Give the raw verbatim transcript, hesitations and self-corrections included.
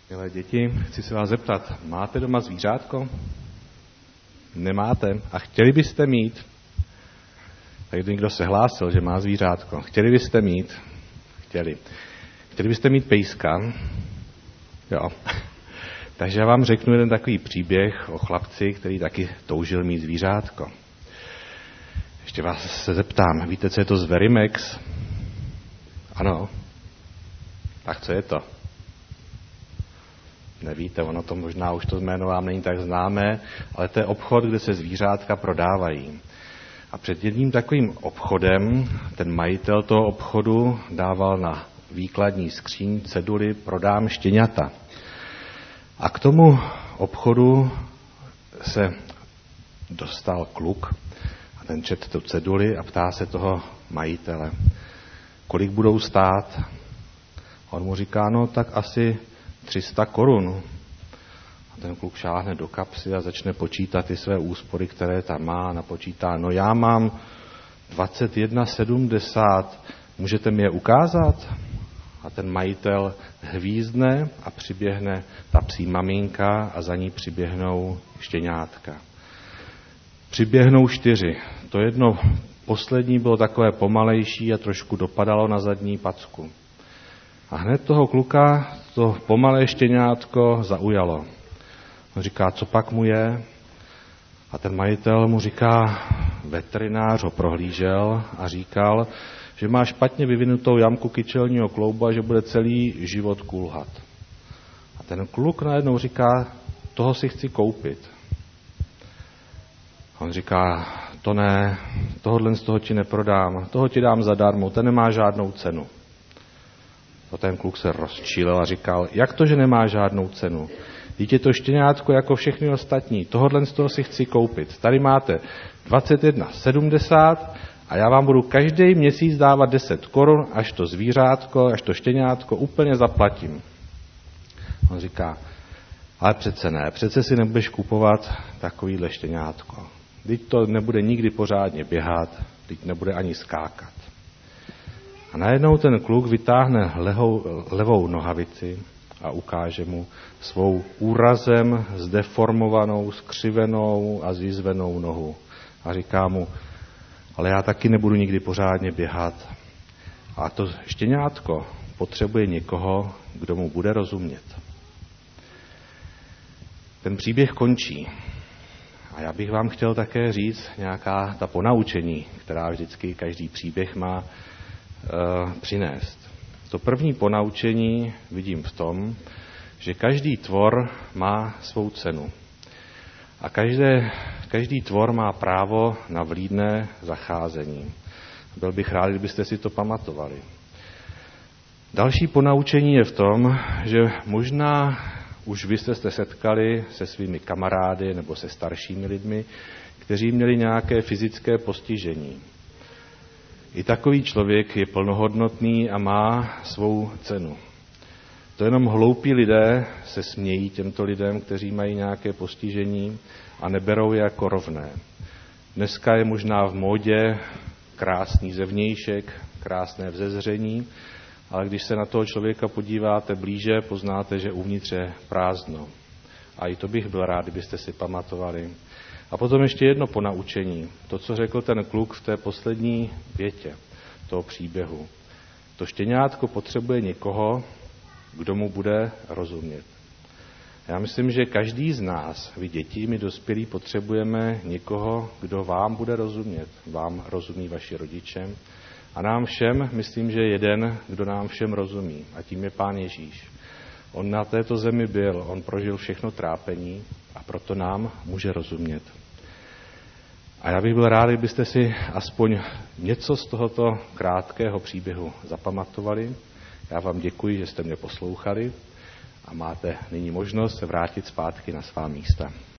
Milé děti, chci se vás zeptat, máte doma zvířátko? Nemáte? A chtěli byste mít? Tak někdo se hlásil, že má zvířátko. Chtěli byste mít? Chtěli. Chtěli byste mít pejska? Jo. Takže já vám řeknu jeden takový příběh o chlapci, který taky toužil mít zvířátko. Ještě vás se zeptám, víte, co je to Zverimex? Ano. Tak co je to? Nevíte, ono to možná už to jméno vám není tak známé, ale to je obchod, kde se zvířátka prodávají. A před jedním takovým obchodem ten majitel toho obchodu dával na výkladní skříň ceduly prodám štěňata. A k tomu obchodu se dostal kluk a ten čet tu ceduli a ptá se toho majitele, kolik budou stát. On mu říká, no tak asi tři sta korun. A ten kluk šáhne do kapsy a začne počítat ty své úspory, které tam má. Napočítá, no já mám dvacet jedna sedmdesát, můžete mi je ukázat? A ten majitel hvízdne a přiběhne ta psí maminka a za ní přiběhnou štěňátka. Přiběhnou čtyři. To jedno poslední bylo takové pomalejší a trošku dopadalo na zadní packu. A hned toho kluka to pomalé štěňátko zaujalo. On říká, co pak mu je? A ten majitel mu říká, veterinář ho prohlížel a říkal, že má špatně vyvinutou jamku kyčelního kloubu a že bude celý život kulhat. A ten kluk najednou říká, toho si chci koupit. A on říká, to ne, tohodle z toho ti neprodám, toho ti dám zadarmo, ten nemá žádnou cenu. A ten kluk se rozčílil a říkal, jak to, že nemá žádnou cenu? Vždyť je to štěňátko jako všechny ostatní, tohodle z toho si chci koupit. Tady máte dvacet jedna sedmdesát a já vám budu každý měsíc dávat deset korun, až to zvířátko, až to štěňátko úplně zaplatím. On říká, ale přece ne, přece si nebudeš kupovat takovýhle štěňátko. Vždyť to nebude nikdy pořádně běhat, vždyť nebude ani skákat. A najednou ten kluk vytáhne lehou, levou nohavici a ukáže mu svou úrazem zdeformovanou, skřivenou a zjizvenou nohu. A říká mu, ale já taky nebudu nikdy pořádně běhat. A to štěňátko potřebuje někoho, kdo mu bude rozumět. Ten příběh končí. A já bych vám chtěl také říct nějaká ta ponaučení, která vždycky každý příběh má uh, přinést. To první ponaučení vidím v tom, že každý tvor má svou cenu. A každé, každý tvor má právo na vlídné zacházení. Byl bych rád, kdybyste si to pamatovali. Další ponaučení je v tom, že možná už vy jste se setkali se svými kamarády nebo se staršími lidmi, kteří měli nějaké fyzické postižení. I takový člověk je plnohodnotný a má svou cenu. To jenom hloupí lidé se smějí těmto lidem, kteří mají nějaké postižení a neberou je jako rovné. Dneska je možná v módě krásný zevnějšek, krásné vzezření, ale když se na toho člověka podíváte blíže, poznáte, že uvnitř je prázdno. A i to bych byl rád, kdybyste si pamatovali. A potom ještě jedno ponaučení. To, co řekl ten kluk v té poslední větě toho příběhu. To štěňátko potřebuje někoho, kdo mu bude rozumět. Já myslím, že každý z nás, vy děti, my dospělí, potřebujeme někoho, kdo vám bude rozumět. Vám rozumí vaši rodiče. A nám všem, myslím, že jeden, kdo nám všem rozumí. A tím je Pán Ježíš. On na této zemi byl, on prožil všechno trápení a proto nám může rozumět. A já bych byl rád, kdybyste si aspoň něco z tohoto krátkého příběhu zapamatovali. Já vám děkuji, že jste mě poslouchali a máte nyní možnost se vrátit zpátky na svá místa.